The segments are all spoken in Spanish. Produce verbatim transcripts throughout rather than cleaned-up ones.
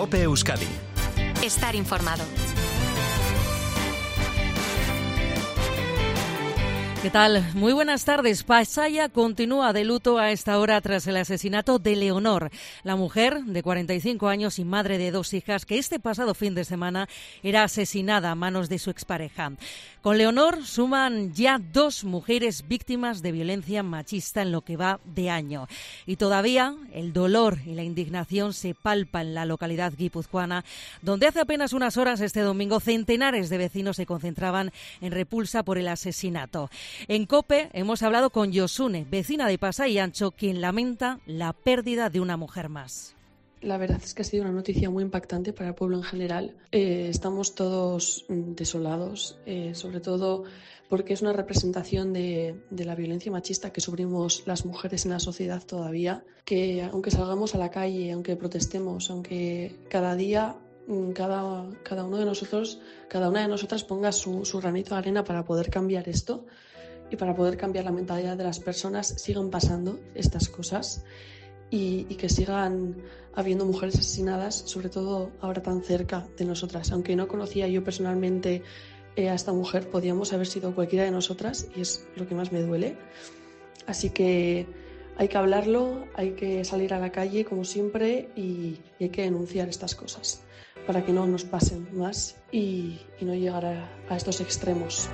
COPE Euskadi. Estar informado. ¿Qué tal? Muy buenas tardes. Pasaia continúa de luto a esta hora tras el asesinato de Leonor, la mujer de cuarenta y cinco años y madre de dos hijas que este pasado fin de semana era asesinada a manos de su expareja. Con Leonor suman ya dos mujeres víctimas de violencia machista en lo que va de año. Y todavía el dolor y la indignación se palpa en la localidad guipuzcoana, donde hace apenas unas horas este domingo centenares de vecinos se concentraban en repulsa por el asesinato. En COPE hemos hablado con Josune, vecina de Pasai Antxo, quien lamenta la pérdida de una mujer más. La verdad es que ha sido una noticia muy impactante para el pueblo en general. Eh, estamos todos desolados, eh, sobre todo porque es una representación de, de la violencia machista que sufrimos las mujeres en la sociedad todavía, que aunque salgamos a la calle, aunque protestemos, aunque cada día cada, cada uno de nosotros, cada una de nosotras ponga su, su granito de arena para poder cambiar esto y para poder cambiar la mentalidad de las personas, sigan pasando estas cosas y, y que sigan habiendo mujeres asesinadas, sobre todo ahora tan cerca de nosotras. Aunque no conocía yo personalmente eh, a esta mujer, podíamos haber sido cualquiera de nosotras y es lo que más me duele. Así que hay que hablarlo, hay que salir a la calle como siempre y, y hay que denunciar estas cosas para que no nos pasen más y, y no llegar a, a estos extremos.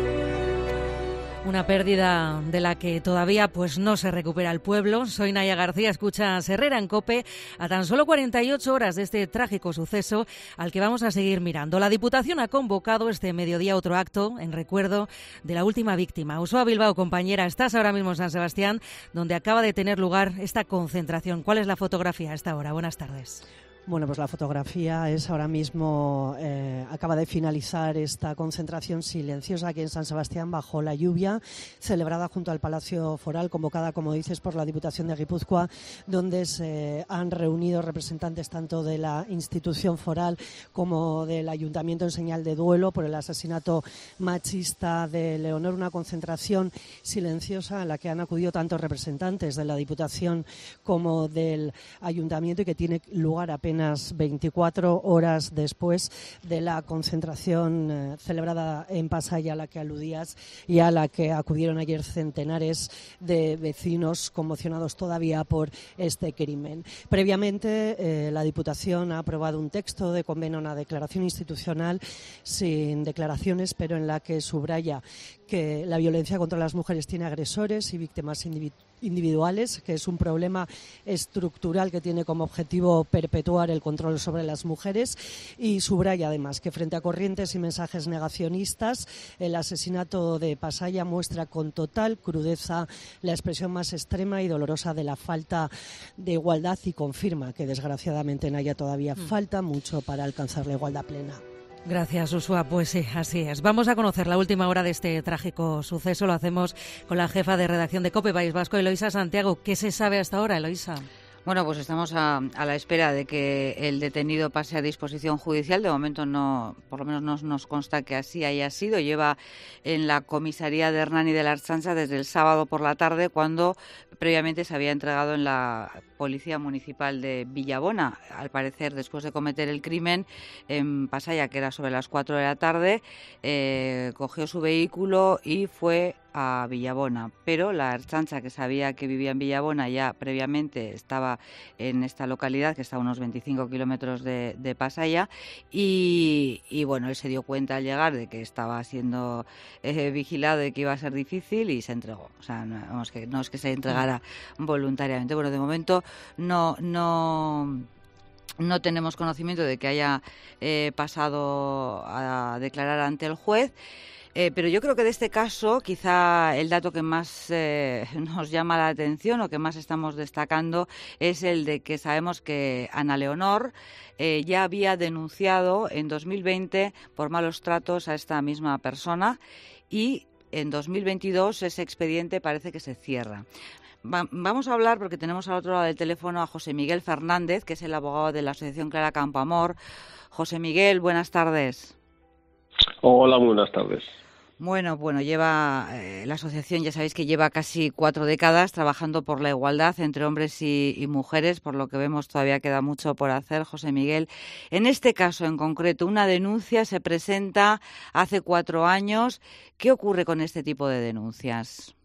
Una pérdida de la que todavía pues no se recupera el pueblo. Soy Naya García, escuchas Herrera en COPE a tan solo cuarenta y ocho horas de este trágico suceso al que vamos a seguir mirando. La Diputación ha convocado este mediodía otro acto en recuerdo de la última víctima. Usoa Bilbao, compañera, estás ahora mismo en San Sebastián, donde acaba de tener lugar esta concentración. ¿Cuál es la fotografía a esta hora? Buenas tardes. Bueno, pues la fotografía es ahora mismo, eh, acaba de finalizar esta concentración silenciosa aquí en San Sebastián bajo la lluvia, celebrada junto al Palacio Foral, convocada, como dices, por la Diputación de Guipúzcoa, donde se han reunido representantes tanto de la institución foral como del Ayuntamiento en señal de duelo por el asesinato machista de Leonor, una concentración silenciosa a la que han acudido tantos representantes de la Diputación como del Ayuntamiento y que tiene lugar apenas veinticuatro horas después de la concentración eh, celebrada en Pasaia a la que aludías y a la que acudieron ayer centenares de vecinos conmocionados todavía por este crimen. Previamente, eh, la Diputación ha aprobado un texto de convenio, una declaración institucional sin declaraciones, pero en la que subraya que la violencia contra las mujeres tiene agresores y víctimas individuales, que es un problema estructural que tiene como objetivo perpetuar el control sobre las mujeres, y subraya además que frente a corrientes y mensajes negacionistas, el asesinato de Pasaia muestra con total crudeza la expresión más extrema y dolorosa de la falta de igualdad y confirma que desgraciadamente en ella todavía mm. falta mucho para alcanzar la igualdad plena. Gracias, Usoa. Pues sí, así es. Vamos a conocer la última hora de este trágico suceso. Lo hacemos con la jefa de redacción de COPE País Vasco, Eloisa Santiago. ¿Qué se sabe hasta ahora, Eloisa? Bueno, pues estamos a, a la espera de que el detenido pase a disposición judicial. De momento no, por lo menos no nos consta que así haya sido. Lleva en la comisaría de Hernani de la Ertzaintza desde el sábado por la tarde, cuando previamente se había entregado en la Policía Municipal de Villabona. Al parecer, después de cometer el crimen en Pasaia, que era sobre las cuatro de la tarde, eh, cogió su vehículo y fue a Villabona, pero la Ertzaintza, que sabía que vivía en Villabona, ya previamente estaba en esta localidad, que está a unos veinticinco kilómetros de, de Pasaia, y, y bueno, él se dio cuenta al llegar de que estaba siendo eh, vigilado y que iba a ser difícil y se entregó. O sea, no, vamos, que no es que se entregara voluntariamente. Bueno, de momento no no no tenemos conocimiento de que haya eh, pasado a declarar ante el juez. Eh, pero yo creo que de este caso quizá el dato que más eh, nos llama la atención o que más estamos destacando es el de que sabemos que Ana Leonor eh, ya había denunciado en dos mil veinte por malos tratos a esta misma persona y en dos mil veintidós ese expediente parece que se cierra. Va- vamos a hablar, porque tenemos al otro lado del teléfono a José Miguel Fernández, que es el abogado de la Asociación Clara Campoamor. José Miguel, buenas tardes. Hola, buenas tardes. Bueno, bueno, lleva eh, la asociación, ya sabéis que lleva casi cuatro décadas trabajando por la igualdad entre hombres y, y mujeres, por lo que vemos todavía queda mucho por hacer, José Miguel. En este caso en concreto, una denuncia se presenta hace cuatro años. ¿Qué ocurre con este tipo de denuncias?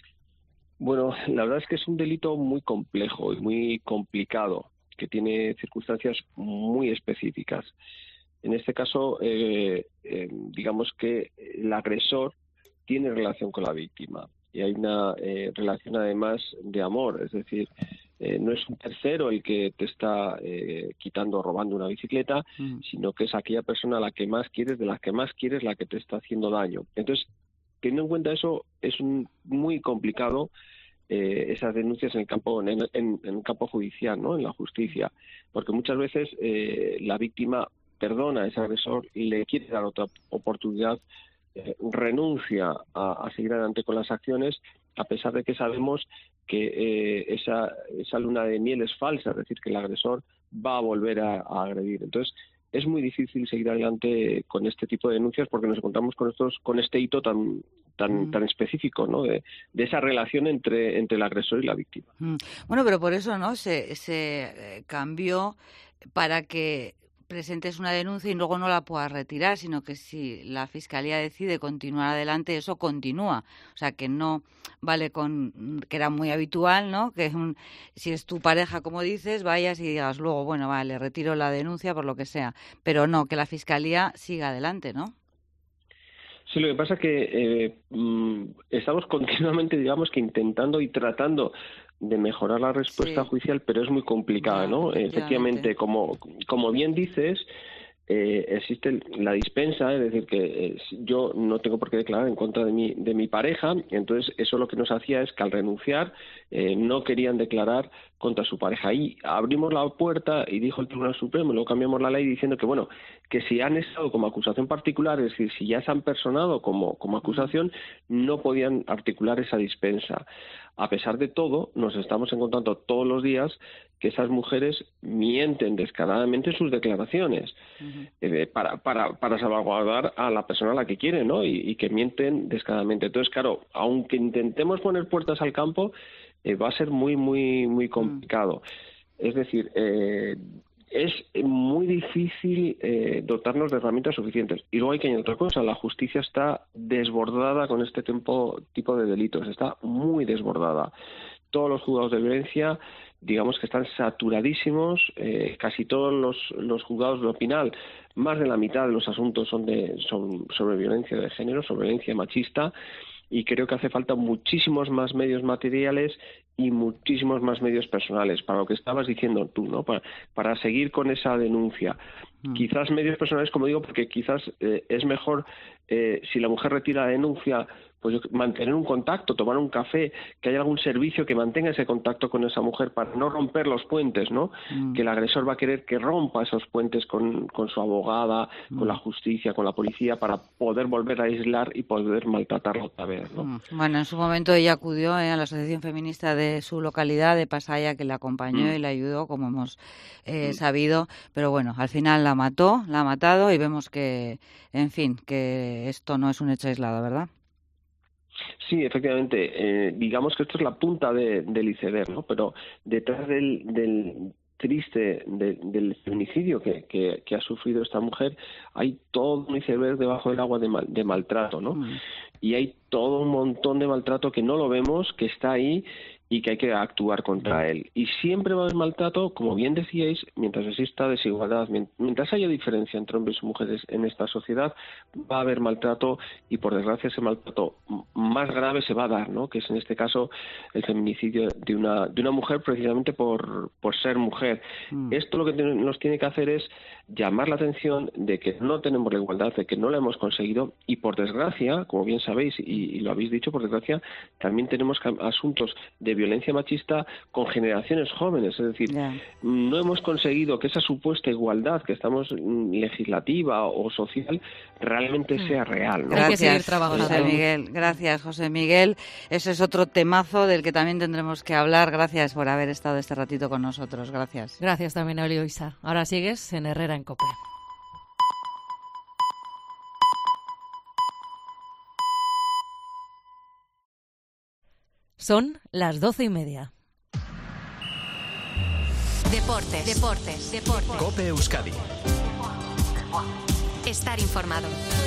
Bueno, la verdad es que es un delito muy complejo y muy complicado, que tiene circunstancias muy específicas. En este caso, eh, eh, digamos que el agresor tiene relación con la víctima y hay una eh, relación además de amor, es decir, eh, no es un tercero el que te está eh, quitando o robando una bicicleta, mm. sino que es aquella persona a la que más quieres, de la que más quieres, la que te está haciendo daño. Entonces, teniendo en cuenta eso, es un, muy complicado eh, esas denuncias en el campo en, en, en el campo judicial, ¿no? En la justicia, porque muchas veces eh, la víctima perdona a ese agresor y le quiere dar otra oportunidad, eh, renuncia a, a seguir adelante con las acciones, a pesar de que sabemos que eh, esa, esa luna de miel es falsa, es decir, que el agresor va a volver a, a agredir. Entonces, es muy difícil seguir adelante con este tipo de denuncias porque nos encontramos con estos, con este hito tan tan mm. tan específico, ¿no? De, de esa relación entre entre el agresor y la víctima. Mm. Bueno, pero por eso, ¿no? Se, se eh, cambió para que presentes una denuncia y luego no la puedas retirar, sino que si la Fiscalía decide continuar adelante, eso continúa. O sea, que no vale con, que era muy habitual, ¿no? Que es un, si es tu pareja, como dices, vayas y digas luego, bueno, vale, retiro la denuncia por lo que sea. Pero no, que la Fiscalía siga adelante, ¿no? Sí, lo que pasa es que eh, mm, estamos continuamente, digamos, que intentando y tratando de mejorar la respuesta sí. judicial, pero es muy complicada, ya, ¿no? Efectivamente, como como bien dices, eh, existe la dispensa, es decir, que eh, yo no tengo por qué declarar en contra de mi de mi pareja, entonces eso lo que nos hacía es que al renunciar eh, no querían declarar contra su pareja. Y abrimos la puerta y dijo el Tribunal Supremo, luego cambiamos la ley diciendo que, bueno, que si han estado como acusación particular, es decir, si ya se han personado como, como acusación, no podían articular esa dispensa. A pesar de todo, nos estamos encontrando todos los días que esas mujeres mienten descaradamente en sus declaraciones uh-huh. eh, para, para, para salvaguardar a la persona a la que quieren, ¿no? Y, y que mienten descaradamente. Entonces, claro, aunque intentemos poner puertas al campo, eh, va a ser muy, muy, muy complicado. Uh-huh. Es decir, eh, es muy difícil eh, dotarnos de herramientas suficientes. Y luego hay que añadir otra cosa, la justicia está desbordada con este tipo, tipo de delitos, está muy desbordada. Todos los juzgados de violencia, digamos que están saturadísimos, eh, casi todos los, los juzgados de lo penal, más de la mitad de los asuntos son, de, son sobre violencia de género, sobre violencia machista, y creo que hace falta muchísimos más medios materiales y muchísimos más medios personales, para lo que estabas diciendo tú, ¿no? Para, para seguir con esa denuncia. Mm. Quizás medios personales, como digo, porque quizás eh, es mejor, eh, si la mujer retira la denuncia, pues mantener un contacto, tomar un café, que haya algún servicio que mantenga ese contacto con esa mujer para no romper los puentes, ¿no? Mm. Que el agresor va a querer que rompa esos puentes con, con su abogada, mm. con la justicia, con la policía, para poder volver a aislar y poder maltratarlo otra vez, ¿no? Mm. Bueno, en su momento ella acudió eh, a la asociación feminista de su localidad, de Pasaya, que la acompañó mm. y la ayudó, como hemos eh, mm. sabido, pero bueno, al final la mató, la ha matado y vemos que, en fin, que esto no es un hecho aislado, ¿verdad? Sí, efectivamente. Eh, digamos que esto es la punta de, del iceberg, ¿no? Pero detrás del, del triste de, del feminicidio que, que, que ha sufrido esta mujer hay todo un iceberg debajo del agua de, mal, de maltrato, ¿no? Mm. Y hay todo un montón de maltrato que no lo vemos, que está ahí y que hay que actuar contra él. Y siempre va a haber maltrato, como bien decíais, mientras exista desigualdad, mientras haya diferencia entre hombres y mujeres en esta sociedad, va a haber maltrato y, por desgracia, ese maltrato más grave se va a dar, ¿no? Que es, en este caso, el feminicidio de una de una mujer precisamente por, por ser mujer. Mm. Esto lo que nos tiene que hacer es llamar la atención de que no tenemos la igualdad, de que no la hemos conseguido y, por desgracia, como bien sabéis y, y lo habéis dicho, por desgracia, también tenemos asuntos de violencia machista con generaciones jóvenes, es decir, yeah. no hemos conseguido que esa supuesta igualdad que estamos legislativa o social realmente mm. sea real, ¿no? Gracias, hay que seguir trabajando. José Miguel. Gracias, José Miguel. Ese es otro temazo del que también tendremos que hablar. Gracias por haber estado este ratito con nosotros. Gracias. Gracias también a Eloisa. Ahora sigues en Herrera en COPE. Son las doce y media. Deportes, deportes, deportes. COPE Euskadi. Estar informado.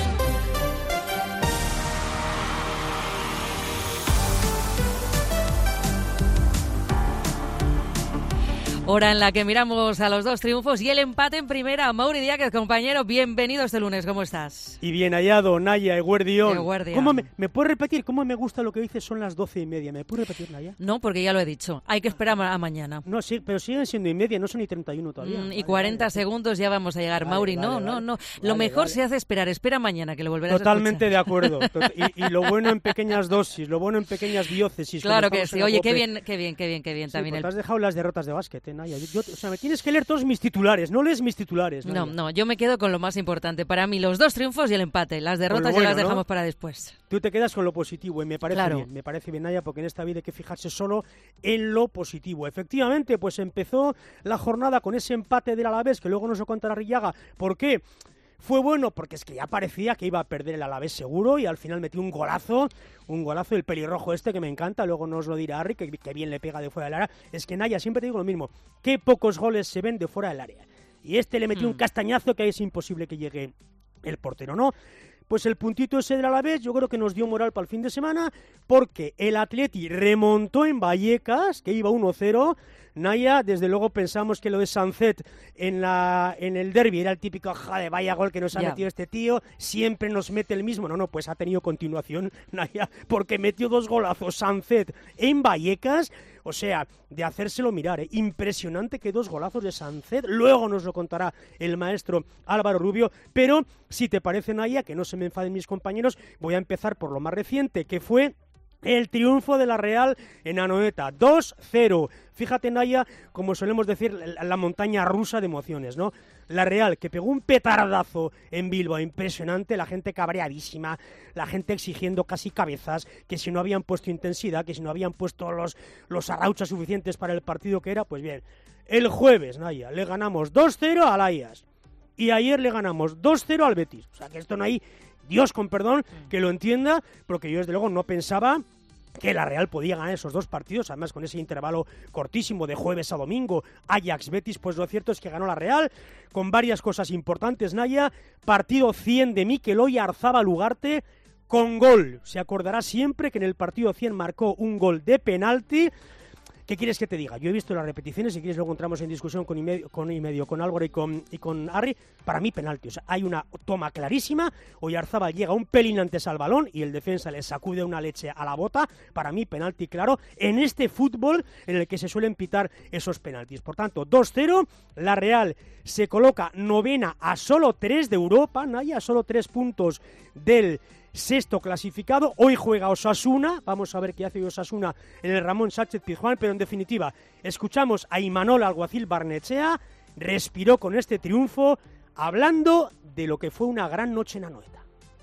Hora en la que miramos a los dos triunfos y el empate en primera. Mauri Díaz, compañero, bienvenido este lunes, ¿cómo estás? Y bien hallado, Naya, Eguerdión. Eguerdión. ¿Cómo me, ¿Me puedes repetir? ¿Cómo me gusta lo que dices? Son las doce y media. ¿Me puedes repetir, Naya? No, porque ya lo he dicho. Hay que esperar a mañana. No, sí, pero siguen siendo y media, no son ni treinta y uno todavía. Mm, y vale, cuarenta vale, segundos ya vamos a llegar, vale, Mauri. vale, no, vale. no, no. Vale, Lo mejor vale. se hace esperar. Espera mañana, que lo volverás Totalmente a de acuerdo. Y, y lo bueno en pequeñas dosis, lo bueno en pequeñas diócesis. Claro que sí. Oye, qué bien, qué bien, qué bien, qué bien. Sí, también pues el... te has dejado las derrotas de básquet, eh, Naya. Yo, yo, o sea, me tienes que leer todos mis titulares, no lees mis titulares, Naya. No, no, yo me quedo con lo más importante. Para mí, los dos triunfos y el empate. Las derrotas bueno, ya las ¿no? dejamos para después. Tú te quedas con lo positivo y me parece Claro. bien, me parece bien, Naya, porque en esta vida hay que fijarse solo en lo positivo. Efectivamente, pues empezó la jornada con ese empate del Alavés, que luego nos lo contará Rillaga. ¿Por qué? Fue bueno porque es que ya parecía que iba a perder el Alavés seguro y al final metió un golazo, un golazo del pelirrojo este que me encanta, luego nos lo dirá Harry, que, que bien le pega de fuera del área. Es que, Naya, siempre te digo lo mismo, qué pocos goles se ven de fuera del área. Y este le metió Hmm. un castañazo que es imposible que llegue el portero, ¿no? Pues el puntito ese del Alavés yo creo que nos dio moral para el fin de semana porque el Atleti remontó en Vallecas, que iba uno cero. Naya, desde luego pensamos que lo de Sancet en la en el derbi era el típico joder, vaya gol que nos ha Ya. metido este tío, siempre nos mete el mismo. No, no, pues ha tenido continuación, Naya, porque metió dos golazos Sancet en Vallecas. O sea, de hacérselo mirar, ¿eh? Impresionante que dos golazos de Sancet. Luego nos lo contará el maestro Álvaro Rubio. Pero, si te parece, Naya, que no se me enfaden mis compañeros, voy a empezar por lo más reciente, que fue el triunfo de la Real en Anoeta, dos cero. Fíjate, Naya, como solemos decir, la, la montaña rusa de emociones, ¿no? La Real, que pegó un petardazo en Bilbao, impresionante, la gente cabreadísima, la gente exigiendo casi cabezas, que si no habían puesto intensidad, que si no habían puesto los, los arrauchas suficientes para el partido que era, pues bien. El jueves, Naya, le ganamos dos cero al Ajax y ayer le ganamos dos cero al Betis. O sea, que esto no hay Dios con perdón que lo entienda, porque yo desde luego no pensaba que la Real podía ganar esos dos partidos, además con ese intervalo cortísimo de jueves a domingo, Ajax-Betis, pues lo cierto es que ganó la Real, con varias cosas importantes, Naya, partido cien de Mikel Oyarzabal Ugarte, con gol, se acordará siempre que en el partido cien marcó un gol de penalti. ¿Qué quieres que te diga? Yo he visto las repeticiones, si quieres luego entramos en discusión con y medio, con, y medio, con Álvaro y con, y con Harry. Para mí penalti, o sea, hay una toma clarísima, Oyarzabal llega un pelín antes al balón y el defensa le sacude una leche a la bota. Para mí penalti claro en este fútbol en el que se suelen pitar esos penaltis. Por tanto, dos cero, la Real se coloca novena a solo tres de Europa, Naya, a solo tres puntos del sexto clasificado. Hoy juega Osasuna, vamos a ver qué hace Osasuna en el Ramón Sánchez Pizjuán, pero en definitiva, escuchamos a Imanol Alguacil Barnechea, respiró con este triunfo, hablando de lo que fue una gran noche en Anoeta.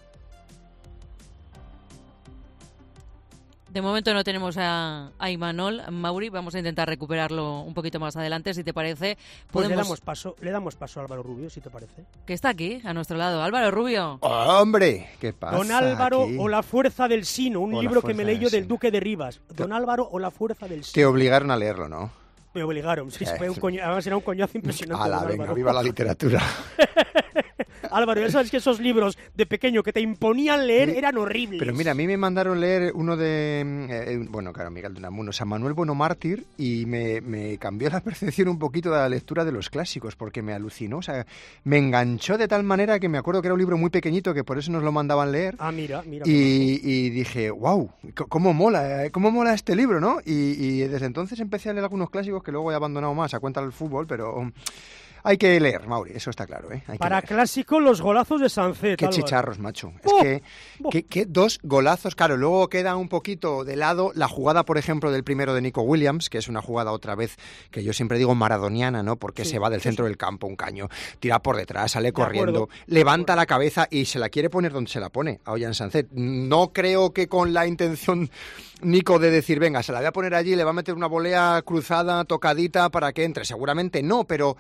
De momento no tenemos a, a Imanol, Mauri, vamos a intentar recuperarlo un poquito más adelante, si te parece. Pues Podemos... le damos paso, le damos paso a Álvaro Rubio, si te parece. Que está aquí, a nuestro lado. Álvaro Rubio. ¡Hombre! ¿Qué pasa Don Álvaro aquí? o la fuerza del Sino, un O la libro que fuerza me leí yo del del Sino. Duque de Rivas. Don Álvaro o la fuerza del Sino. Te obligaron a leerlo, ¿no? Me obligaron, sí, Eh, fue un coño, además era un coñazo impresionante. ¡Hala, don venga, Álvaro. viva la literatura! Álvaro, ya sabes que esos libros de pequeño que te imponían leer Sí. eran horribles. Pero mira, a mí me mandaron leer uno de, eh, eh, bueno, claro, Miguel de Unamuno, San Manuel Bueno Mártir, y me, me cambió la percepción un poquito de la lectura de los clásicos, porque me alucinó, o sea, me enganchó de tal manera que me acuerdo que era un libro muy pequeñito, que por eso nos lo mandaban leer. Ah, mira, mira. Y, y dije, wow, cómo mola, eh, cómo mola este libro, ¿no? Y, y desde entonces empecé a leer algunos clásicos que luego he abandonado más a cuenta del fútbol, pero um, hay que leer, Mauri, eso está claro, ¿eh? Hay que Para leer. clásico, los golazos de Sancet. Qué Álvaro. chicharros, macho. ¡Oh! Es que, ¡Oh! que, que dos golazos. Claro, luego queda un poquito de lado la jugada, por ejemplo, del primero de Nico Williams, que es una jugada otra vez que yo siempre digo maradoniana, ¿no? Porque Sí, se va del sí, centro sí. del campo un caño, tira por detrás, sale De corriendo, acuerdo, levanta la cabeza y se la quiere poner donde se la pone a Ollán Sancet. No creo que con la intención, Nico, de decir, venga, se la voy a poner allí, le va a meter una volea cruzada, tocadita para que entre. Seguramente no, pero todo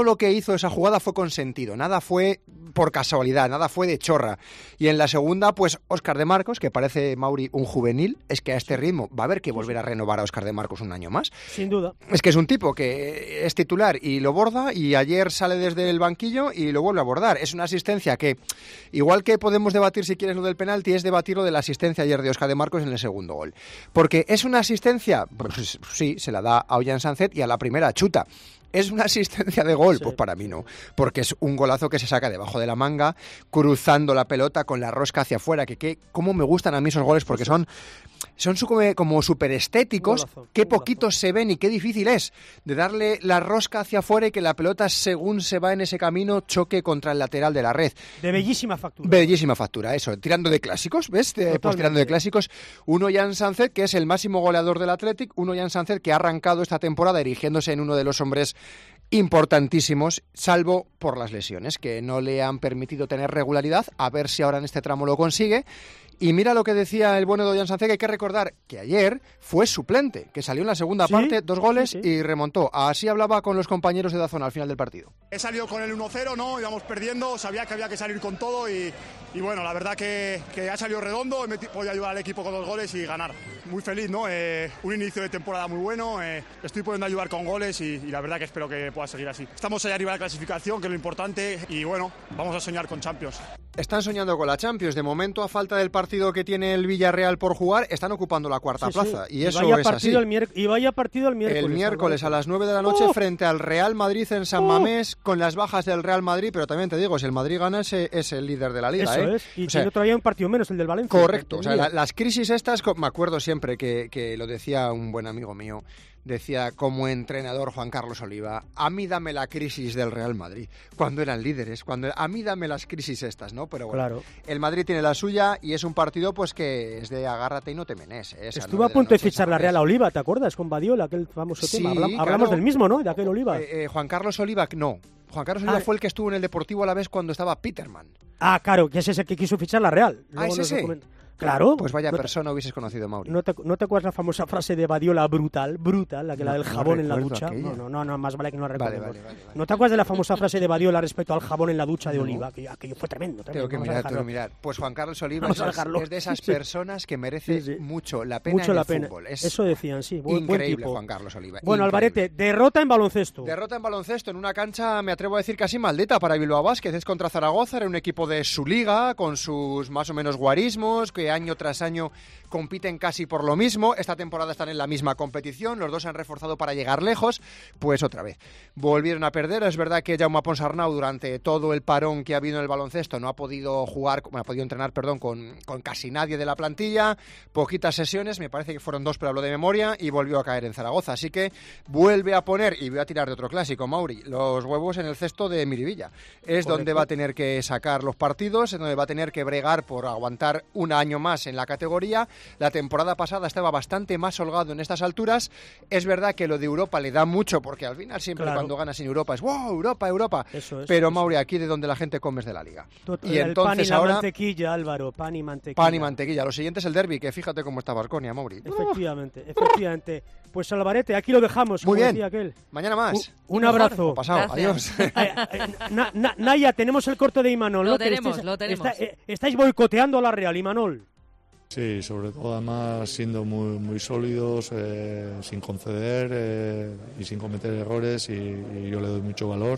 lo que hizo esa jugada fue con sentido, nada fue por casualidad, nada fue de chorra. Y en la segunda, pues Óscar de Marcos, que parece, Mauri, un juvenil, es que a este ritmo va a haber que volver a renovar a Óscar de Marcos un año más. Sin duda. Es que es un tipo que es titular y lo borda, y ayer sale desde el banquillo y lo vuelve a bordar. Es una asistencia que, igual que podemos debatir si quieres lo del penalti, es debatir lo de la asistencia ayer de Óscar de Marcos en el segundo gol. Porque es una asistencia, pues sí, se la da a Ollán Sánchez y a la primera chuta. ¿Es una asistencia de gol? Sí. Pues para mí no, porque es un golazo que se saca debajo de la manga, cruzando la pelota con la rosca hacia afuera, que, que cómo me gustan a mí esos goles, porque son, son su, como súper estéticos, qué poquitos se ven y qué difícil es de darle la rosca hacia afuera y que la pelota, según se va en ese camino, choque contra el lateral de la red. De bellísima factura. Bellísima factura, eso, tirando de clásicos, ¿ves? De, pues tirando de clásicos. Uno Ollán Sánchez, que es el máximo goleador del Athletic, uno Ollán Sánchez que ha arrancado esta temporada erigiéndose en uno de los hombres importantísimos, salvo por las lesiones, que no le han permitido tener regularidad, a ver si ahora en este tramo lo consigue. Y mira lo que decía el bueno de Ollán Sánchez, que hay que recordar que ayer fue suplente, que salió en la segunda ¿Sí? parte, dos goles sí, sí. y remontó. Así hablaba con los compañeros de Dazón al final del partido. He salido con el uno cero, ¿no? Íbamos perdiendo, sabía que había que salir con todo y, y bueno, la verdad que, que ha salido redondo, he podido ayudar al equipo con dos goles y ganar. Muy feliz, ¿no? Eh, un inicio de temporada muy bueno, eh, estoy pudiendo ayudar con goles y, y la verdad que espero que pueda seguir así. Estamos allá arriba de la clasificación, que es lo importante, y bueno, vamos a soñar con Champions. Están soñando con la Champions. De momento, a falta del partido que tiene el Villarreal por jugar, están ocupando la cuarta sí, plaza. Sí. Y, y eso vaya es partido así. El mier- y vaya partido el miércoles. El miércoles a las nueve de la noche ¡Oh! frente al Real Madrid en San ¡Oh! Mamés, con las bajas del Real Madrid. Pero también te digo, si el Madrid gana, es, es el líder de la Liga. Eso ¿eh? es. Y o sea, tiene todavía un partido menos, el del Valencia. Correcto. O sea, la, las crisis estas, me acuerdo siempre que, que lo decía un buen amigo mío, decía como entrenador Juan Carlos Oliva, a mí dame la crisis del Real Madrid, cuando eran líderes, cuando a mí dame las crisis estas, ¿no? Pero bueno, claro. El Madrid tiene la suya y es un partido pues que es de agárrate y no te menes. ¿eh? Estuvo a punto de, de fichar la Real a Oliva, ¿te acuerdas? Con Badiola, aquel famoso sí, tema. Hablamos, claro. hablamos del mismo, ¿no? De aquel Oliva. Eh, eh, Juan Carlos Oliva, no. Juan Carlos Oliva ah, fue el que estuvo en el Deportivo Alavés cuando estaba Peterman. Ah, claro, que ese es el que quiso fichar la Real. Luego ah, ¿es ese? Documenta... Claro. Pues vaya no persona te, hubieses conocido, Mauri. ¿No te, ¿No te acuerdas la famosa frase de Badiola brutal, brutal, la que no, la del jabón no en la ducha? Aquella. No, no, no, más vale que no la vale, recordemos. vale, vale, vale. ¿No te acuerdas de la famosa frase de Badiola respecto al jabón en la ducha de no. Oliva? Que aquello fue tremendo, tremendo. Tengo que Vamos mirar, tengo que mirar. Pues Juan Carlos Oliva es, es de esas personas que merece sí, sí. mucho la pena mucho en la el pena. fútbol. Es Eso decían, sí. Buen, increíble buen tipo. Juan Carlos Oliva. Bueno, increíble. Alvarete, derrota en baloncesto. Derrota en baloncesto en una cancha, me atrevo a decir, casi maldita para Bilbao Vázquez. Es contra Zaragoza, era un equipo de su liga, con sus más o menos guarismos, que año tras año compiten casi por lo mismo. Esta temporada están en la misma competición, los dos se han reforzado para llegar lejos. Pues otra vez, volvieron a perder. Es verdad que Jaume Ponsarnau, durante todo el parón que ha habido en el baloncesto, no ha podido jugar, bueno, ha podido entrenar, perdón, con, con casi nadie de la plantilla, poquitas sesiones, me parece que fueron dos, pero hablo de memoria, y volvió a caer en Zaragoza. Así que vuelve a poner, y voy a tirar de otro clásico, Mauri, los huevos en el cesto de Miribilla. Es Correcto. Donde va a tener que sacar los partidos, es donde va a tener que bregar por aguantar un año más en la categoría. La temporada pasada estaba bastante más holgado en estas alturas. Es verdad que lo de Europa le da mucho, porque al final siempre claro. cuando ganas en Europa es ¡wow! Europa, Europa. Eso es, pero eso. Mauri, aquí de donde la gente come es de la Liga. Total, y el entonces pan y la ahora mantequilla, Álvaro, pan y mantequilla. Pan y mantequilla. Lo siguiente es el derbi, que fíjate cómo está Baskonia, Mauri. Efectivamente, efectivamente. Pues Alvarete, aquí lo dejamos. Muy como bien. decía aquel. Mañana más. Un, un abrazo. Pasado. Adiós. Eh, eh, na, na, Naya, tenemos el corte de Imanol. Lo ¿no? tenemos, estáis, lo tenemos. Está, eh, estáis boicoteando a la Real, Imanol. Sí, sobre todo además siendo muy muy sólidos, eh, sin conceder eh, y sin cometer errores, y, y yo le doy mucho valor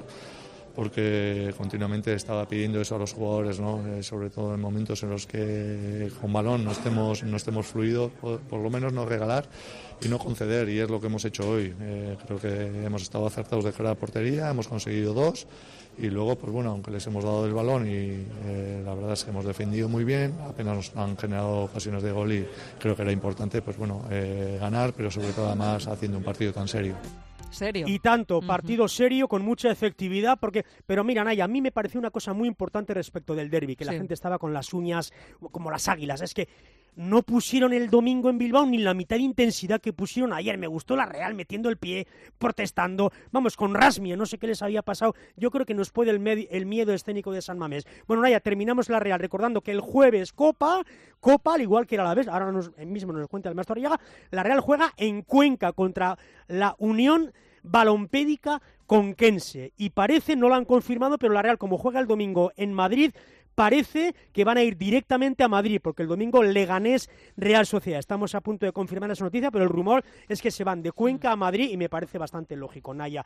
porque continuamente estaba pidiendo eso a los jugadores, ¿no? Eh, sobre todo en momentos en los que con balón no estemos, no estemos fluidos, por, por lo menos no regalar y no conceder, y es lo que hemos hecho hoy. Eh, creo que hemos estado acertados de cara a portería, hemos conseguido dos, y luego, pues bueno, aunque les hemos dado el balón y eh, la verdad es que hemos defendido muy bien, apenas nos han generado ocasiones de gol y creo que era importante, pues bueno, eh, ganar, pero sobre todo además haciendo un partido tan serio. ¿Serio? Y tanto, partido uh-huh. serio, con mucha efectividad, porque, pero mira, Naya, a mí me pareció una cosa muy importante respecto del derbi, que sí. la gente estaba con las uñas como las águilas. Es que no pusieron el domingo en Bilbao ni la mitad de intensidad que pusieron ayer. Me gustó la Real metiendo el pie, protestando, vamos, con rasmia, no sé qué les había pasado. Yo creo que nos puede el, med- el miedo escénico de San Mamés. Bueno, Naya, terminamos la Real recordando que el jueves Copa, Copa, al igual que era la vez, ahora nos, mismo nos cuenta el maestro Arriaga, la Real juega en Cuenca contra la Unión Balompédica conquense. Y parece, no lo han confirmado, pero la Real, como juega el domingo en Madrid, parece que van a ir directamente a Madrid, porque el domingo Leganés Real Sociedad. Estamos a punto de confirmar esa noticia, pero el rumor es que se van de Cuenca a Madrid y me parece bastante lógico, Naya.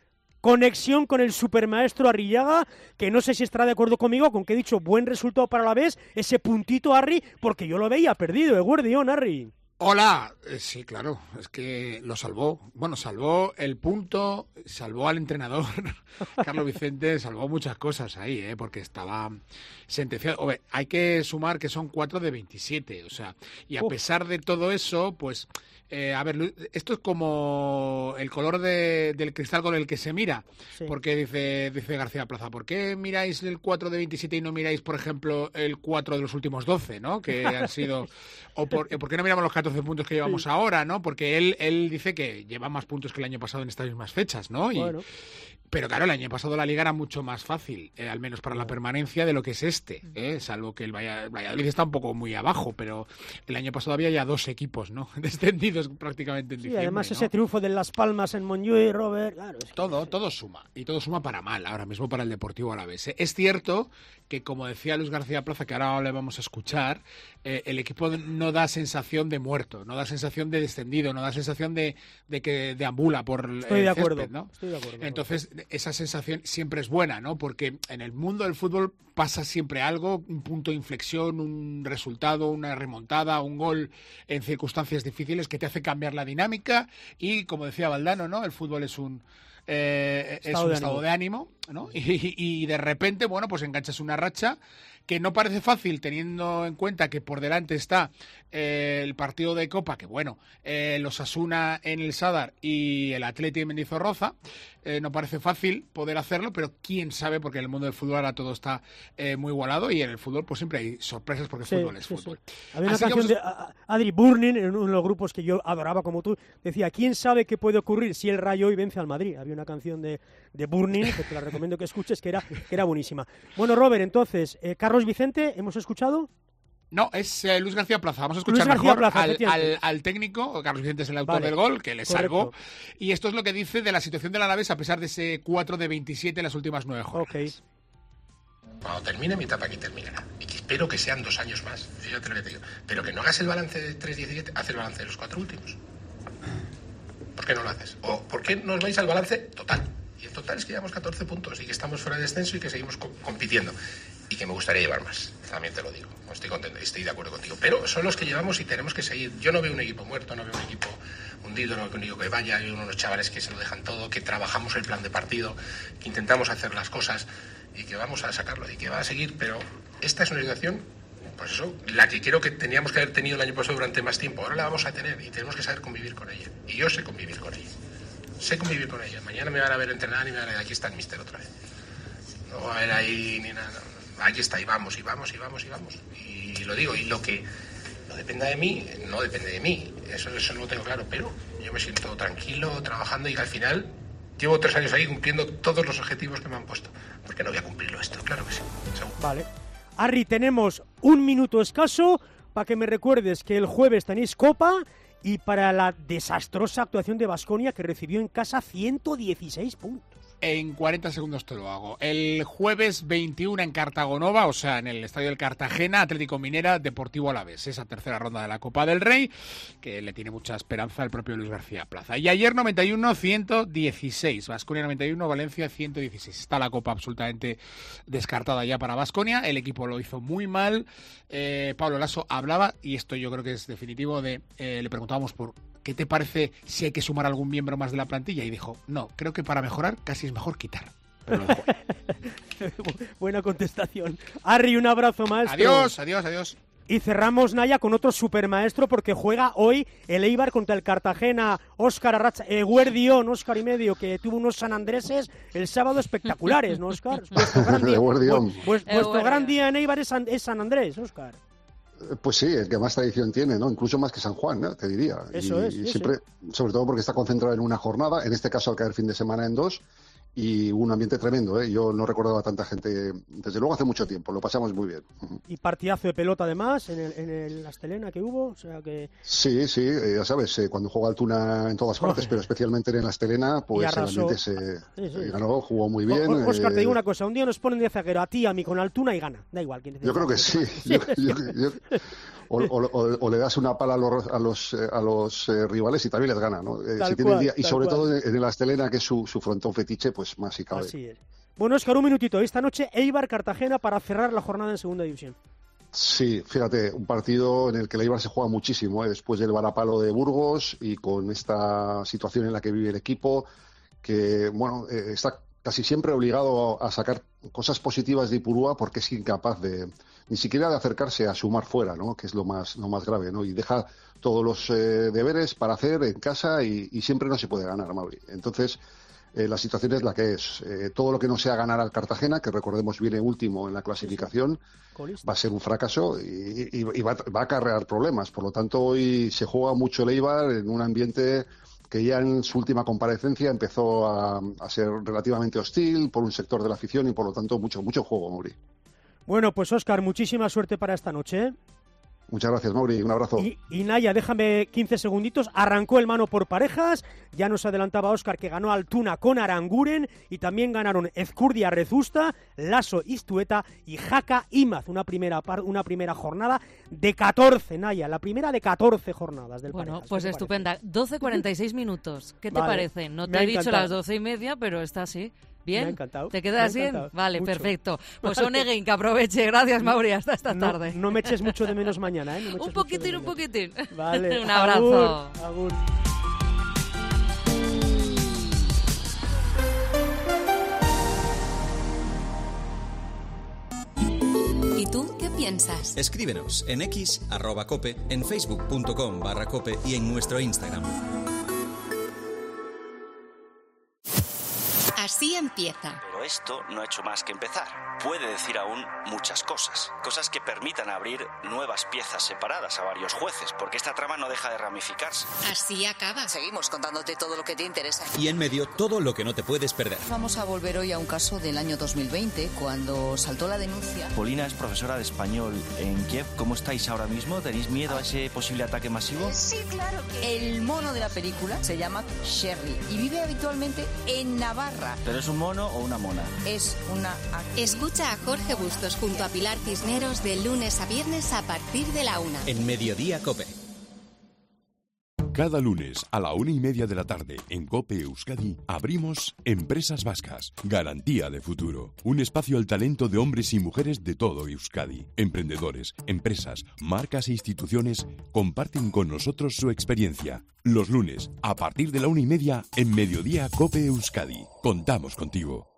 Conexión con el supermaestro Arrillaga, que no sé si estará de acuerdo conmigo con que he dicho buen resultado para la vez, ese puntito, Arri, porque yo lo veía perdido, el guardión, Arri. Hola, eh, sí, claro, es que lo salvó. Bueno, salvó el punto, salvó al entrenador, Carlos Vicente, salvó muchas cosas ahí, ¿eh? Porque estaba sentenciado. Oye, hay que sumar que son cuatro de veintisiete, o sea, y a Uf. pesar de todo eso, pues, eh, a ver, esto es como el color de, del cristal con el que se mira, sí. Porque dice, dice García Plaza, ¿por qué miráis el cuatro de veintisiete y no miráis, por ejemplo, el cuatro de los últimos doce, ¿no? Que han sido... O por, ¿por qué no miramos los catorce puntos que llevamos sí. ahora, no? Porque él, él dice que lleva más puntos que el año pasado en estas mismas fechas, ¿no? Y, bueno. Pero claro, el año pasado la Liga era mucho más fácil, eh, al menos para la permanencia, de lo que es este, eh, salvo que el Valladolid está un poco muy abajo, pero el año pasado había ya dos equipos, ¿no? Descendidos prácticamente en sí, diciembre, además ¿no? ese triunfo de Las Palmas en Montjuïc, Robert, claro. Es que todo, todo suma, y todo suma para mal, ahora mismo para el Deportivo Alavés. Es cierto que, como decía Luis García Plaza, que ahora le vamos a escuchar, eh, el equipo no da sensación de muerto, no da sensación de descendido, no da sensación de, de que deambula por Estoy el de acuerdo, césped, ¿no? Estoy de acuerdo. Entonces, esa sensación siempre es buena, ¿no? Porque en el mundo del fútbol pasa siempre algo, un punto de inflexión, un resultado, una remontada, un gol en circunstancias difíciles que te hace cambiar la dinámica y, como decía Valdano, ¿no? El fútbol es un eh, es un de estado ánimo. de ánimo, ¿no? Y, y de repente, bueno, pues enganchas una racha que no parece fácil teniendo en cuenta que por delante está eh, el partido de Copa, que bueno, eh, los Osasuna en el Sadar y el Atleti en Mendizorroza, eh, no parece fácil poder hacerlo, pero quién sabe, porque en el mundo del fútbol ahora todo está eh, muy igualado y en el fútbol pues siempre hay sorpresas porque sí, fútbol es sí, fútbol. Sí. Había una Así canción vamos... de Adri Burning en uno de los grupos que yo adoraba como tú, decía, ¿quién sabe qué puede ocurrir si el Rayo hoy vence al Madrid? Había una canción de, de Burning, que te la recomiendo que escuches, que era, que era buenísima. Bueno, Robert, entonces, eh, Carlos Vicente, ¿hemos escuchado? No, es eh, Luis García Plaza. Vamos a escuchar mejor Plaza, al, al, al técnico. Carlos Vicente es el autor vale. del gol, que le salvó. Y esto es lo que dice de la situación del Alavés a pesar de ese cuatro de veintisiete en las últimas nueve jornadas. Okay. Cuando termine mi etapa, aquí terminará. Y que espero que sean dos años más. Fíjate lo que te digo. Pero que no hagas el balance de tres diecisiete, haz el balance de los cuatro últimos. ¿Por qué no lo haces? ¿O por qué no os vais al balance total? Y el total es que llevamos catorce puntos y que estamos fuera de descenso y que seguimos co- compitiendo. Y que me gustaría llevar más, también te lo digo. Estoy contento, estoy de acuerdo contigo. Pero son los que llevamos y tenemos que seguir. Yo no veo un equipo muerto, no veo un equipo hundido, no veo un equipo que vaya. Hay unos chavales que se lo dejan todo, que trabajamos el plan de partido, que intentamos hacer las cosas y que vamos a sacarlo y que va a seguir. Pero esta es una situación, pues eso, la que creo que teníamos que haber tenido el año pasado durante más tiempo. Ahora la vamos a tener y tenemos que saber convivir con ella. Y yo sé convivir con ella. Sé convivir con ella. Mañana me van a ver entrenar y me van a ver, aquí está el míster otra vez. No va a haber ahí ni nada. Aquí está, y vamos, y vamos, y vamos, y vamos. Y lo digo, y lo que no dependa de mí, no depende de mí. Eso, eso no lo tengo claro, pero yo me siento tranquilo, trabajando, y al final llevo tres años ahí cumpliendo todos los objetivos que me han puesto. ¿Por qué no voy a cumplirlo esto? Claro que sí. Seguro. Vale. Arri, tenemos un minuto escaso para que me recuerdes que el jueves tenéis Copa y para la desastrosa actuación de Baskonia, que recibió en casa ciento dieciséis puntos. En cuarenta segundos te lo hago. El jueves veintiuno en Cartagonova, o sea, en el estadio del Cartagena, Atlético Minera, Deportivo Alavés. Esa tercera ronda de la Copa del Rey, que le tiene mucha esperanza al propio Luis García Plaza. Y ayer noventa y uno ciento dieciséis. Baskonia noventa y uno, Valencia ciento dieciséis. Está la Copa absolutamente descartada ya para Baskonia. El equipo lo hizo muy mal. Eh, Pablo Lasso hablaba, y esto yo creo que es definitivo, de eh, le preguntábamos por ¿qué te parece si hay que sumar algún miembro más de la plantilla? Y dijo, no, creo que para mejorar casi es mejor quitar. Pero lo Buena contestación. Arri, un abrazo, maestro. Adiós, adiós, adiós. Y cerramos, Naya, con otro supermaestro, porque juega hoy el Eibar contra el Cartagena. Óscar Arracha, eh, Guardión, Óscar y medio, que tuvo unos San Andreses el sábado espectaculares, ¿no, Óscar? Vuestro gran día, vu- vuestro gran día en Eibar es San, es San Andrés, Óscar. Pues sí, el que más tradición tiene, ¿no? Incluso más que San Juan, ¿no? Te diría. Eso y, es. y sí, siempre, sí. sobre todo porque está concentrado en una jornada, en este caso al caer fin de semana en dos, y un ambiente tremendo, ¿eh? Yo no recordaba tanta gente, desde luego hace mucho tiempo, lo pasamos muy bien. Y partidazo de pelota además en, el, en el Astelena que hubo, o sea que... Sí, sí, eh, ya sabes, eh, cuando juega Altuna en todas partes, oh. pero especialmente en la Astelena, pues el ambiente se sí, sí. ganó, jugó muy bien. O, Oscar, eh... te digo una cosa, un día nos ponen de zaguero a ti, a mí con Altuna y gana, da igual. Quién yo creo que sí, yo, yo, yo, o, o, o, o le das una pala a los, a los, a los eh, rivales y también les gana, ¿no? Eh, si tiene el día, y sobre cual. todo en el Astelena, que es su, su frontón fetiche, pues más si cabe. Así es. Bueno, Óscar, un minutito. Esta noche Eibar Cartagena para cerrar la jornada en segunda división. Sí, fíjate, un partido en el que el Eibar se juega muchísimo, ¿eh? Después del varapalo de Burgos y con esta situación en la que vive el equipo, que bueno, eh, está casi siempre obligado a sacar cosas positivas de Ipurúa porque es incapaz de ni siquiera de acercarse a sumar fuera, ¿no? Que es lo más lo más grave, ¿no? Y deja todos los eh, deberes para hacer en casa y, y siempre no se puede ganar, Mauri. Entonces, Eh, la situación es la que es. Eh, todo lo que no sea ganar al Cartagena, que recordemos viene último en la clasificación, va a ser un fracaso y, y, y va, va a acarrear problemas. Por lo tanto, hoy se juega mucho el Eibar en un ambiente que ya en su última comparecencia empezó a, a ser relativamente hostil por un sector de la afición y por lo tanto mucho mucho juego, Mauri. Bueno, pues Óscar, muchísima suerte para esta noche. Muchas gracias, Mauri. Un abrazo. Y, y Naya, déjame quince segunditos. Arrancó el mano por parejas. Ya nos adelantaba Óscar que ganó Altuna con Aranguren. Y también ganaron Ezcurdia Rezusta, Lasso Iztueta y Jaca Imaz. Una primera, par, una primera jornada de catorce, Naya. La primera de catorce jornadas del Bueno, parejas. pues estupenda. Parece? doce cuarenta y seis minutos. ¿Qué te vale. parece? No te he dicho las doce y media, pero está así. ¿Bien? Me ha encantado. ¿Te quedas bien? Vale, mucho. Perfecto. Pues Onegin, que aproveche. Gracias, Mauri. Hasta esta no, tarde. No me eches mucho de menos mañana, ¿eh? No me un poquitín, un poquitín. Vale. Un abrazo. Agur, agur. ¿Y tú qué piensas? Escríbenos en x arroba cope, en facebook punto com barra cope y en nuestro Instagram. Así empieza. Pero esto no ha hecho más que empezar. Puede decir aún muchas cosas. Cosas que permitan abrir nuevas piezas separadas a varios jueces, porque esta trama no deja de ramificarse. Así acaba. Seguimos contándote todo lo que te interesa. Y en medio, todo lo que no te puedes perder. Vamos a volver hoy a un caso del año dos mil veinte, cuando saltó la denuncia. Polina es profesora de español en Kiev. ¿Cómo estáis ahora mismo? ¿Tenéis miedo a ese posible ataque masivo? Sí, claro que... El mono de la película se llama Sherry y vive habitualmente en Navarra. ¿Pero es un mono o una mona? Es una... Escucha a Jorge Bustos junto a Pilar Cisneros de lunes a viernes a partir de la una. En Mediodía Cope. Cada lunes a la una y media de la tarde en COPE Euskadi abrimos Empresas Vascas, garantía de futuro. Un espacio al talento de hombres y mujeres de todo Euskadi. Emprendedores, empresas, marcas e instituciones comparten con nosotros su experiencia. Los lunes, a partir de la una y media en Mediodía COPE Euskadi. Contamos contigo.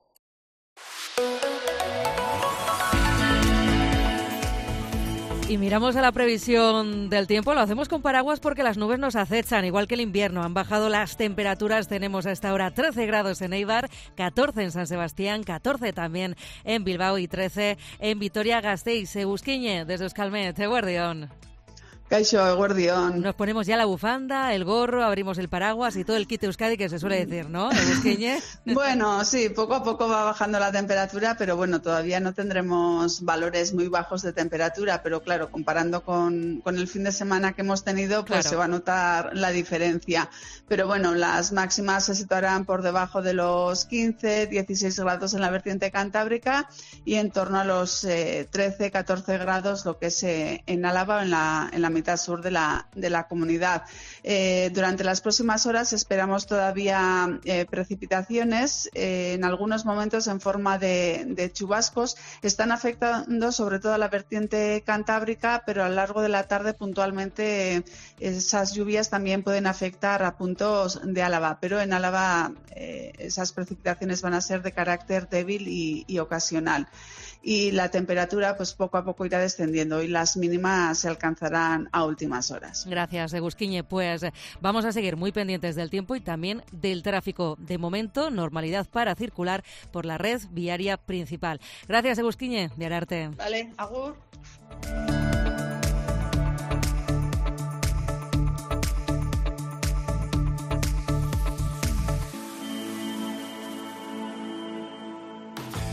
Y miramos a la previsión del tiempo, lo hacemos con paraguas porque las nubes nos acechan, igual que el invierno. Han bajado las temperaturas, tenemos a esta hora trece grados en Eibar, catorce en San Sebastián, catorce también en Bilbao y trece en Vitoria-Gasteiz. Egusquiñe, desde Euskalmet, eguerdión. Kaixo, eguerdión. Nos ponemos ya la bufanda, el gorro, abrimos el paraguas y todo el kit Euskadi que se suele decir, ¿no, Egusquiñe? Bueno, sí, poco a poco va bajando la temperatura, pero bueno, todavía no tendremos valores muy bajos de temperatura, pero claro, comparando con, con el fin de semana que hemos tenido, pues claro, se va a notar la diferencia. Pero bueno, las máximas se situarán por debajo de los quince, dieciséis grados en la vertiente cantábrica y en torno a los eh, trece, catorce grados, lo que es eh, en Álava o en la, en la mitad sur de la, de la comunidad. Eh, durante las próximas horas esperamos todavía eh, precipitaciones, eh, en algunos momentos en forma de, de chubascos. Están afectando sobre todo a la vertiente cantábrica, pero a lo largo de la tarde puntualmente eh, esas lluvias también pueden afectar a puntos de Álava, pero en Álava eh, esas precipitaciones van a ser de carácter débil y, y ocasional. Y la temperatura pues poco a poco irá descendiendo y las mínimas se alcanzarán a últimas horas. Egusquiñe, Egusquiñe. Pues vamos a seguir muy pendientes del tiempo y también del tráfico. De momento, normalidad para circular por la red viaria principal. Gracias, Egusquiñe, de Ararte. Vale, agur.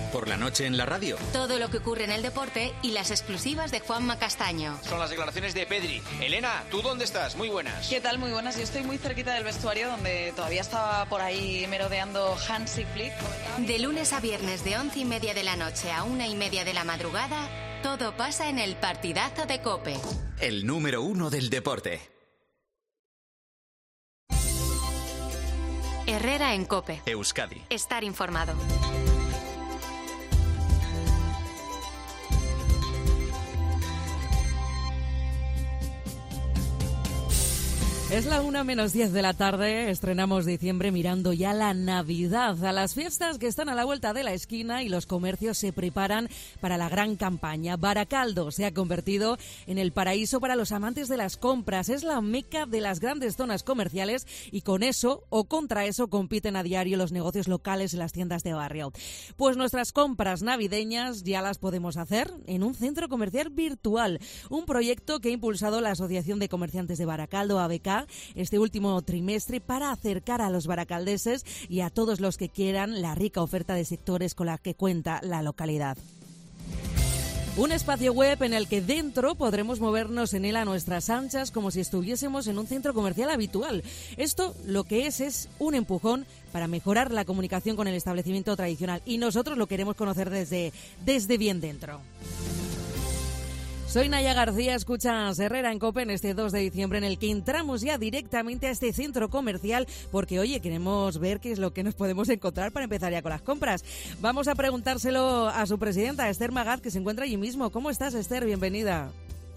Por la noche en la radio. Todo lo que ocurre en el deporte y las exclusivas de Juanma Castaño. Son las declaraciones de Pedri. Elena, ¿tú dónde estás? Muy buenas. ¿Qué tal? Muy buenas. Yo estoy muy cerquita del vestuario donde todavía estaba por ahí merodeando Hansi Flick. De lunes a viernes de once y media de la noche a una y media de la madrugada, todo pasa en el partidazo de COPE. El número uno del deporte. Herrera en COPE. Euskadi. Estar informado. Es la una menos diez de la tarde, estrenamos diciembre mirando ya la Navidad, a las fiestas que están a la vuelta de la esquina y los comercios se preparan para la gran campaña. Baracaldo se ha convertido en el paraíso para los amantes de las compras, es la meca de las grandes zonas comerciales y con eso o contra eso compiten a diario los negocios locales y las tiendas de barrio. Pues nuestras compras navideñas ya las podemos hacer en un centro comercial virtual, un proyecto que ha impulsado la Asociación de Comerciantes de Baracaldo, A B K, este último trimestre para acercar a los baracaldeses y a todos los que quieran la rica oferta de sectores con la que cuenta la localidad. Un espacio web en el que dentro podremos movernos en él a nuestras anchas como si estuviésemos en un centro comercial habitual. Esto lo que es es un empujón para mejorar la comunicación con el establecimiento tradicional y nosotros lo queremos conocer desde, desde bien dentro. Soy Naya García, escuchas Herrera en COPE en este dos de diciembre en el que entramos ya directamente a este centro comercial porque, oye, queremos ver qué es lo que nos podemos encontrar para empezar ya con las compras. Vamos a preguntárselo a su presidenta, Esther Magaz, que se encuentra allí mismo. ¿Cómo estás, Esther? Bienvenida.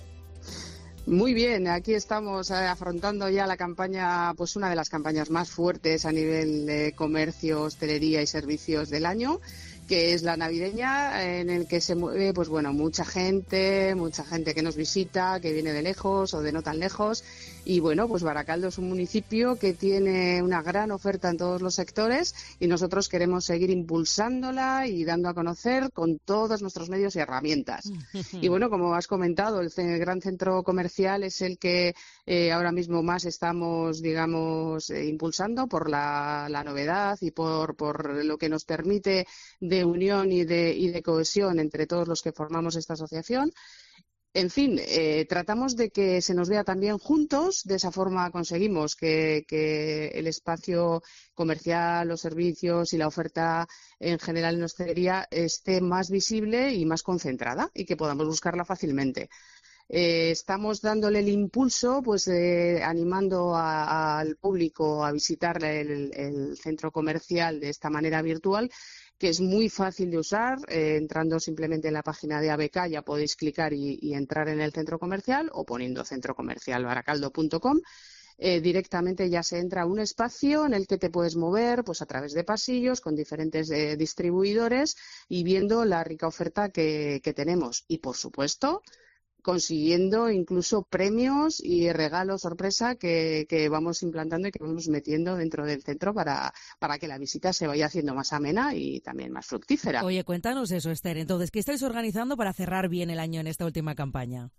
Muy bien, aquí estamos afrontando ya la campaña, pues una de las campañas más fuertes a nivel de comercio, hostelería y servicios del año, que es la navideña, en el que se mueve, pues bueno, mucha gente, mucha gente que nos visita, que viene de lejos o de no tan lejos. Y bueno, pues Baracaldo es un municipio que tiene una gran oferta en todos los sectores y nosotros queremos seguir impulsándola y dando a conocer con todos nuestros medios y herramientas. Y bueno, como has comentado, el gran centro comercial es el que eh, ahora mismo más estamos, digamos, eh, impulsando por la, la novedad y por, por lo que nos permite de unión y de, y de cohesión entre todos los que formamos esta asociación. En fin, eh, tratamos de que se nos vea también juntos, de esa forma conseguimos que, que el espacio comercial, los servicios y la oferta en general en hostelería esté más visible y más concentrada y que podamos buscarla fácilmente. Eh, estamos dándole el impulso, pues eh, animando a, a, al público a visitar el, el centro comercial de esta manera virtual, que es muy fácil de usar, eh, entrando simplemente en la página de A B K ya podéis clicar y, y entrar en el centro comercial o poniendo centro comercial baracaldo punto com. Eh, directamente ya se entra a un espacio en el que te puedes mover pues a través de pasillos con diferentes eh, distribuidores y viendo la rica oferta que, que tenemos. Y, por supuesto, consiguiendo incluso premios y regalos sorpresa que, que vamos implantando y que vamos metiendo dentro del centro para, para que la visita se vaya haciendo más amena y también más fructífera. Oye, cuéntanos eso, Esther. Entonces, ¿qué estáis organizando para cerrar bien el año en esta última campaña?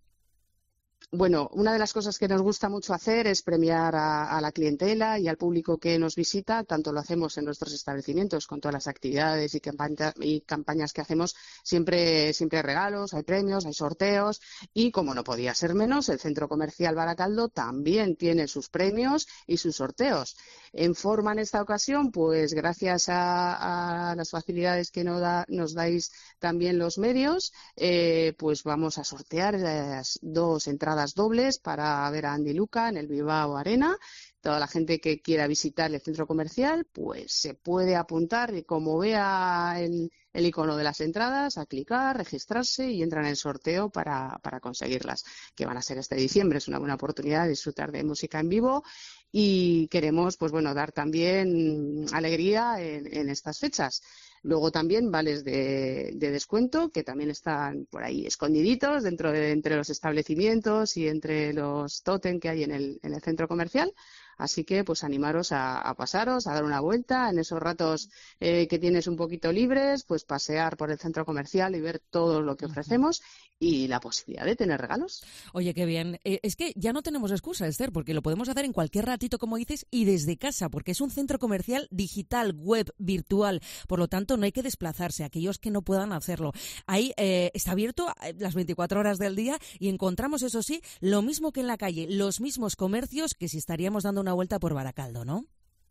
Bueno, una de las cosas que nos gusta mucho hacer es premiar a, a la clientela y al público que nos visita. Tanto lo hacemos en nuestros establecimientos con todas las actividades y, campaña, y campañas que hacemos. Siempre, siempre hay regalos, hay premios, hay sorteos y, como no podía ser menos, el Centro Comercial Baracaldo también tiene sus premios y sus sorteos. En forma en esta ocasión, pues gracias a, a las facilidades que nos, da, nos dais también los medios, eh, pues vamos a sortear las dos entradas dobles para ver a Andy Luca en el Bilbao Arena. Toda la gente que quiera visitar el centro comercial, pues se puede apuntar y como vea el, el icono de las entradas, a clicar, registrarse y entra en el sorteo para, para conseguirlas, que van a ser este diciembre. Es una buena oportunidad de disfrutar de música en vivo y queremos, pues bueno, dar también alegría en, en estas fechas. Luego también vales de, de descuento que también están por ahí escondiditos dentro de entre los establecimientos y entre los tótem que hay en el, en el centro comercial. Así que, pues animaros a, a pasaros, a dar una vuelta en esos ratos eh, que tienes un poquito libres, pues pasear por el centro comercial y ver todo lo que ofrecemos y la posibilidad de tener regalos. Oye, qué bien. Eh, es que ya no tenemos excusa, Esther, porque lo podemos hacer en cualquier ratito, como dices, y desde casa, porque es un centro comercial digital, web, virtual. Por lo tanto, no hay que desplazarse. Aquellos que no puedan hacerlo. Ahí eh, está abierto las veinticuatro horas del día y encontramos, eso sí, lo mismo que en la calle, los mismos comercios que si estaríamos dando una vuelta por Baracaldo, ¿no?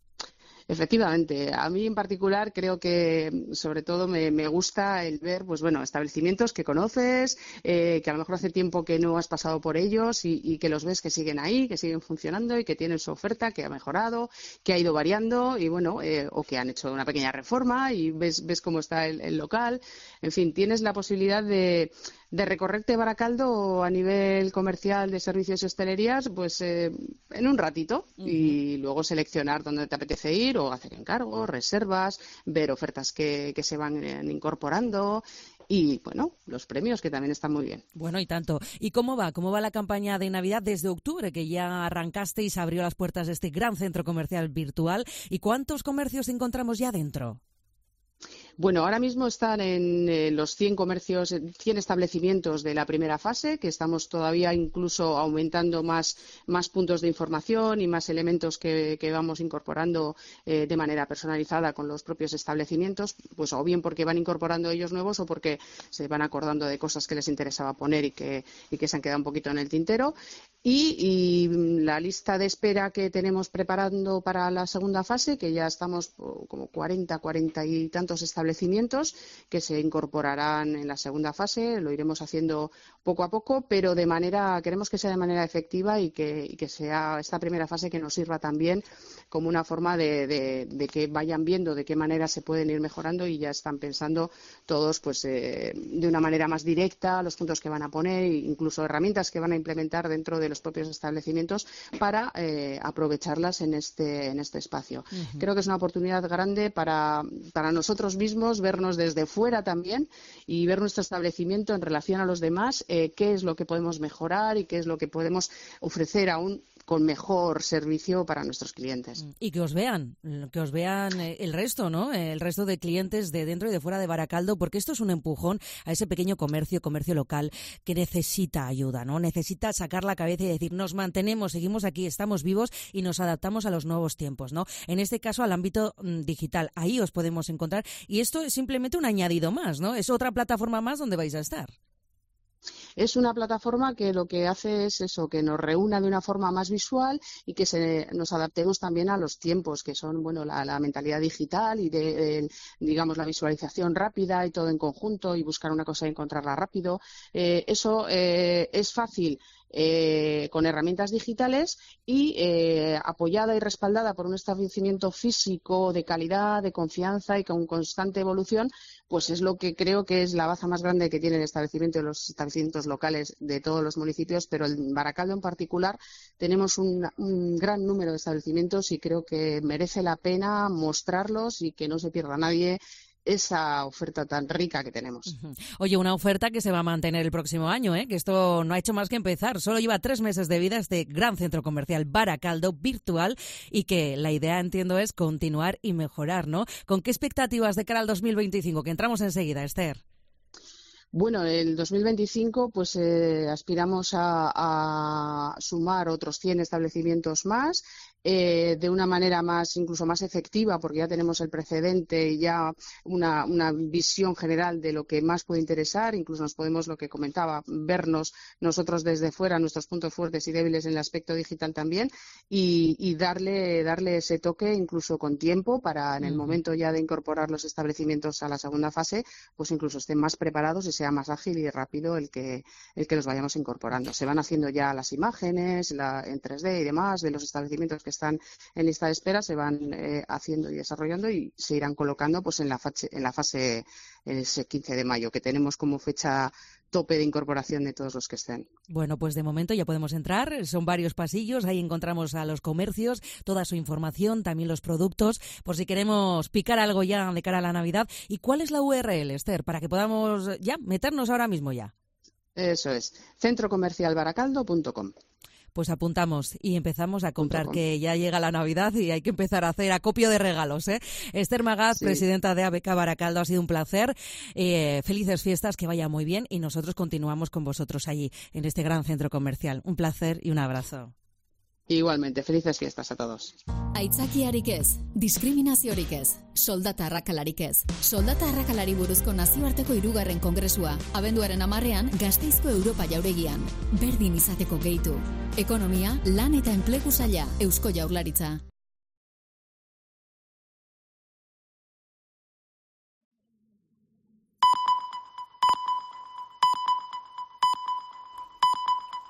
Efectivamente, a mí en particular creo que sobre todo me, me gusta el ver, pues bueno, establecimientos que conoces, eh, que a lo mejor hace tiempo que no has pasado por ellos y, y que los ves que siguen ahí, que siguen funcionando y que tienen su oferta, que ha mejorado, que ha ido variando y bueno, eh, o que han hecho una pequeña reforma y ves, ves cómo está el, el local. En fin, tienes la posibilidad de de recorrerte Baracaldo a nivel comercial de servicios y hostelerías, pues eh, en un ratito uh-huh. y luego seleccionar dónde te apetece ir o hacer encargos, reservas, ver ofertas que, que se van eh, incorporando y, bueno, los premios que también están muy bien. Bueno, y tanto. ¿Y cómo va? ¿Cómo va la campaña de Navidad desde octubre, que ya arrancaste y se abrió las puertas de este gran centro comercial virtual? ¿Y cuántos comercios encontramos ya dentro? Bueno, ahora mismo están en eh, los cien comercios, cien establecimientos de la primera fase, que estamos todavía incluso aumentando más, más puntos de información y más elementos que, que vamos incorporando eh, de manera personalizada con los propios establecimientos, pues o bien porque van incorporando ellos nuevos o porque se van acordando de cosas que les interesaba poner y que, y que se han quedado un poquito en el tintero. Y, y la lista de espera que tenemos preparando para la segunda fase, que ya estamos como cuarenta, cuarenta y tantos establecimientos que se incorporarán en la segunda fase, lo iremos haciendo poco a poco, pero de manera, queremos que sea de manera efectiva y que, y que sea esta primera fase que nos sirva también como una forma de, de, de que vayan viendo de qué manera se pueden ir mejorando y ya están pensando todos pues eh, de una manera más directa los puntos que van a poner, incluso herramientas que van a implementar dentro de los propios establecimientos para eh, aprovecharlas en este en este espacio. Uh-huh. Creo que es una oportunidad grande para, para nosotros mismos vernos desde fuera también y ver nuestro establecimiento en relación a los demás, eh, qué es lo que podemos mejorar y qué es lo que podemos ofrecer aún con mejor servicio para nuestros clientes. Y que os vean, que os vean el resto, ¿no? El resto de clientes de dentro y de fuera de Baracaldo, porque esto es un empujón a ese pequeño comercio, comercio local que necesita ayuda, ¿no? Necesita sacar la cabeza y decir, nos mantenemos, seguimos aquí, estamos vivos y nos adaptamos a los nuevos tiempos, ¿no? En este caso al ámbito mm, digital, ahí os podemos encontrar y esto es simplemente un añadido más, ¿no? Es otra plataforma más donde vais a estar. Es una plataforma que lo que hace es eso, que nos reúna de una forma más visual y que se, nos adaptemos también a los tiempos, que son bueno la, la mentalidad digital y de, de, digamos la visualización rápida y todo en conjunto y buscar una cosa y encontrarla rápido. Eh, eso eh, es fácil. Eh, con herramientas digitales y eh, apoyada y respaldada por un establecimiento físico de calidad, de confianza y con constante evolución, pues es lo que creo que es la baza más grande que tiene el establecimiento y los establecimientos locales de todos los municipios, pero en Baracaldo en particular tenemos un, un gran número de establecimientos y creo que merece la pena mostrarlos y que no se pierda nadie esa oferta tan rica que tenemos. Oye, una oferta que se va a mantener el próximo año, ¿eh? Que esto no ha hecho más que empezar. Solo lleva tres meses de vida este gran centro comercial Baracaldo virtual y que la idea, entiendo, es continuar y mejorar, ¿no? ¿Con qué expectativas de cara al dos mil veinticinco? Que entramos enseguida, Esther. Bueno, el dos mil veinticinco pues eh, aspiramos a, a sumar otros cien establecimientos más eh, de una manera más incluso más efectiva porque ya tenemos el precedente y ya una, una visión general de lo que más puede interesar, incluso nos podemos, lo que comentaba, vernos nosotros desde fuera, nuestros puntos fuertes y débiles en el aspecto digital también y, y darle, darle ese toque incluso con tiempo para en el uh-huh. momento ya de incorporar los establecimientos a la segunda fase, pues incluso estén más preparados y sea más ágil y rápido el que el que los vayamos incorporando. Se van haciendo ya las imágenes la, en tres D y demás de los establecimientos que están en lista de espera, se van eh, haciendo y desarrollando y se irán colocando pues en la fase, en la fase ese quince de mayo, que tenemos como fecha tope de incorporación de todos los que estén. Bueno, pues de momento ya podemos entrar, son varios pasillos, ahí encontramos a los comercios, toda su información, también los productos, por si queremos picar algo ya de cara a la Navidad. ¿Y cuál es la U R L, Esther, para que podamos ya meternos ahora mismo ya? Eso es, centro comercial baracaldo punto com. Pues apuntamos y empezamos a comprar, que ya llega la Navidad y hay que empezar a hacer acopio de regalos, ¿eh? Esther Magaz, sí. presidenta de A B K Baracaldo, ha sido un placer. Eh, felices fiestas, que vaya muy bien y nosotros continuamos con vosotros allí, en este gran centro comercial. Un placer y un abrazo. Igualmente, felices fiestas a todos. Aitzakiarik ez, diskriminaziorik ez, soldata arrakalarik ez. Soldata arrakalari buruzko nazioarteko hirugarren kongresua, abenduaren hamarrean Gasteizko Europa jauregian. Berdin izateko gehitu. Ekonomia, lan eta enplegu saila, Eusko Jaurlaritza.